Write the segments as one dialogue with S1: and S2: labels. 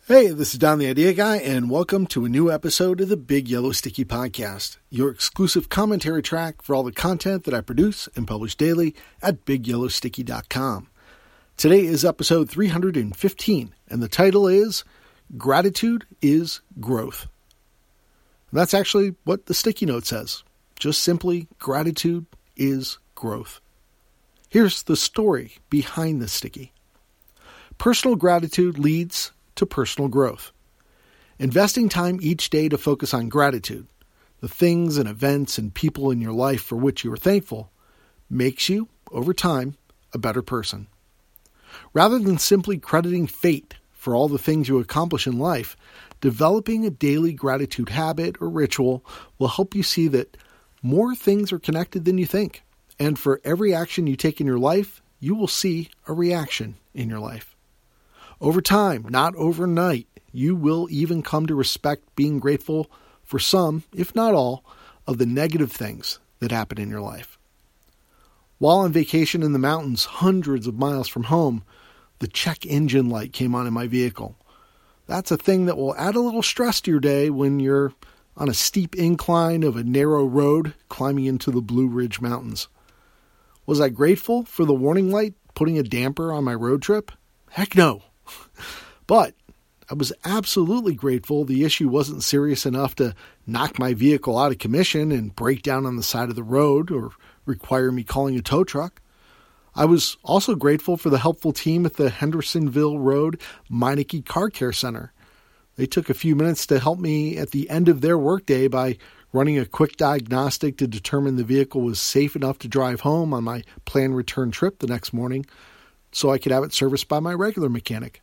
S1: Hey, this is Don the Idea Guy, and welcome to a new episode of the Big Yellow Sticky Podcast, your exclusive commentary track for all the content that I produce and publish daily at BigYellowSticky.com. Today is episode 315, and the title is Gratitude is Growth. And that's actually what the sticky note says. Just simply, gratitude is growth. Here's the story behind the sticky. Personal gratitude leads to personal growth. Investing time each day to focus on gratitude, the things and events and people in your life for which you are thankful, makes you, over time, a better person. Rather than simply crediting fate for all the things you accomplish in life, developing a daily gratitude habit or ritual will help you see that more things are connected than you think. And for every action you take in your life, you will see a reaction in your life. Over time, not overnight, you will even come to respect being grateful for some, if not all, of the negative things that happen in your life. While on vacation in the mountains, hundreds of miles from home, the check engine light came on in my vehicle. That's a thing that will add a little stress to your day when you're on a steep incline of a narrow road climbing into the Blue Ridge Mountains. Was I grateful for the warning light putting a damper on my road trip? Heck no. But I was absolutely grateful the issue wasn't serious enough to knock my vehicle out of commission and break down on the side of the road or require me calling a tow truck. I was also grateful for the helpful team at the Hendersonville Road Meineke Car Care Center. They took a few minutes to help me at the end of their workday by running a quick diagnostic to determine the vehicle was safe enough to drive home on my planned return trip the next morning so I could have it serviced by my regular mechanic.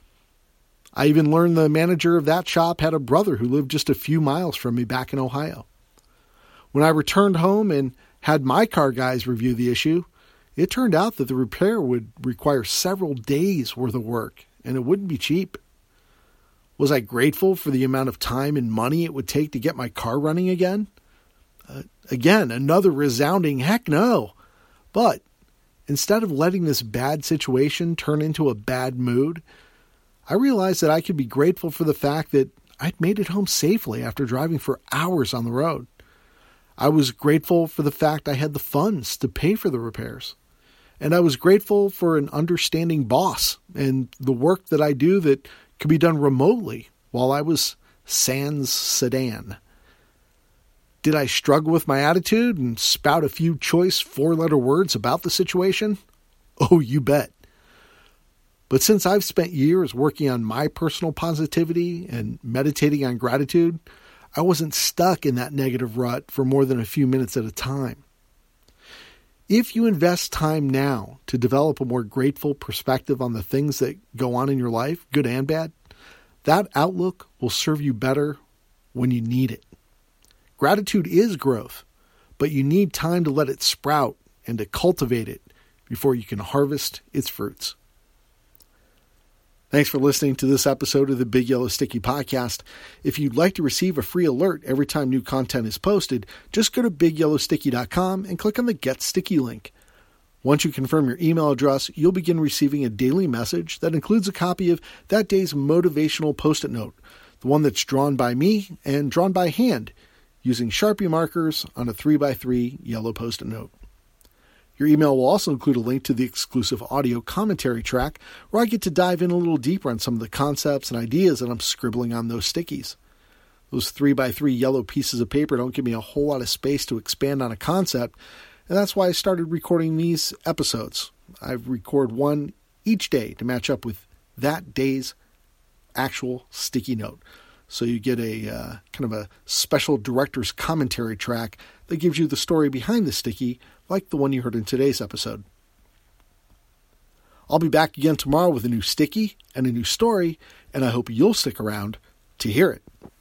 S1: I even learned the manager of that shop had a brother who lived just a few miles from me back in Ohio. When I returned home and had my car guys review the issue, it turned out that the repair would require several days worth of work, and it wouldn't be cheap. Was I grateful for the amount of time and money it would take to get my car running again? Again, another resounding heck no. But instead of letting this bad situation turn into a bad mood, I realized that I could be grateful for the fact that I'd made it home safely after driving for hours on the road. I was grateful for the fact I had the funds to pay for the repairs. And I was grateful for an understanding boss and the work that I do that could be done remotely while I was sans sedan. Did I struggle with my attitude and spout a few choice four-letter words about the situation? Oh, you bet. But since I've spent years working on my personal positivity and meditating on gratitude, I wasn't stuck in that negative rut for more than a few minutes at a time. If you invest time now to develop a more grateful perspective on the things that go on in your life, good and bad, that outlook will serve you better when you need it. Gratitude is growth, but you need time to let it sprout and to cultivate it before you can harvest its fruits. Thanks for listening to this episode of the Big Yellow Sticky Podcast. If you'd like to receive a free alert every time new content is posted, just go to BigYellowSticky.com and click on the Get Sticky link. Once you confirm your email address, you'll begin receiving a daily message that includes a copy of that day's motivational Post-it note, the one that's drawn by me and drawn by hand using Sharpie markers on a 3x3 yellow Post-it note. Your email will also include a link to the exclusive audio commentary track where I get to dive in a little deeper on some of the concepts and ideas that I'm scribbling on those stickies. Those 3x3 yellow pieces of paper don't give me a whole lot of space to expand on a concept, and that's why I started recording these episodes. I record one each day to match up with that day's actual sticky note. So you get a kind of a special director's commentary track that gives you the story behind the sticky, like the one you heard in today's episode. I'll be back again tomorrow with a new sticky and a new story, and I hope you'll stick around to hear it.